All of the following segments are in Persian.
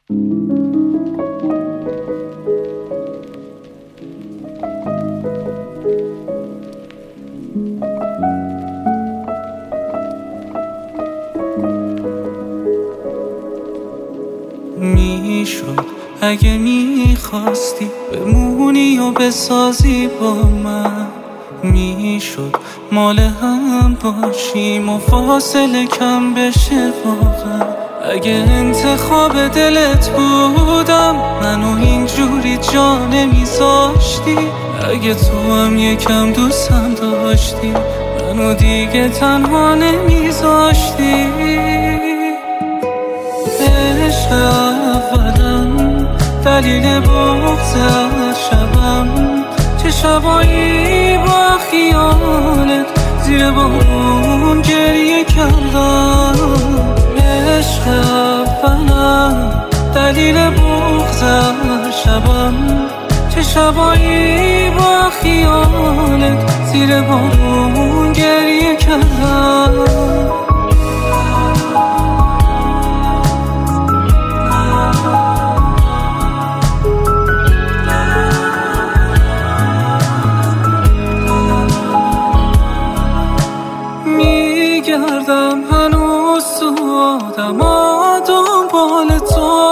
میشد اگه میخواستی بمونی و بسازی با من، میشد مال هم باشیم و فاصله کم بشه واقعا. اگه انتخاب دلت بودم منو اینجوری جا نمیذاشتی، اگه تو هم یکم دوستم داشتی منو دیگه تنها نمیذاشتی. عشق اولم دلیل بغض شبم، چه شبایی با خیالت زیر بارون گریه کردم. عشق اولم دلیل بغض شبم، چه شبایی با خیالت زیر بارون گریه کردم. میگردم هنوز تو آدما دنبال تو،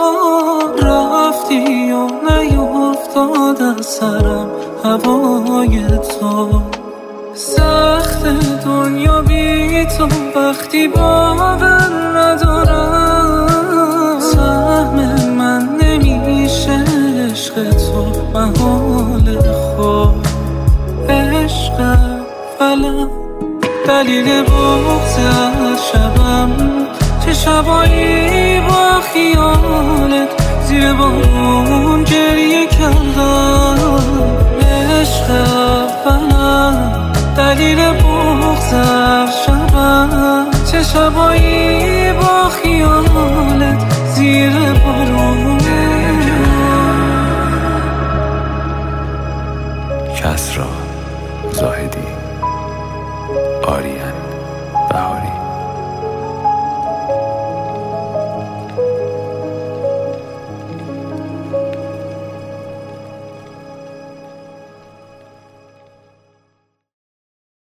رفتی و نیفتاد از سرم هوای تو. سخت دنیا بی تو وقتی باور ندارم، سهم من نمیشه عشق تو محال خود. عشق فلم دلیل بغض شبم، چه شبایی با خیالت زیر بارون گریه کردم. عشق اولم دلیل بغض شبم، چه شبایی با خیالت زیر بارون. کسری زاهدی، آریان.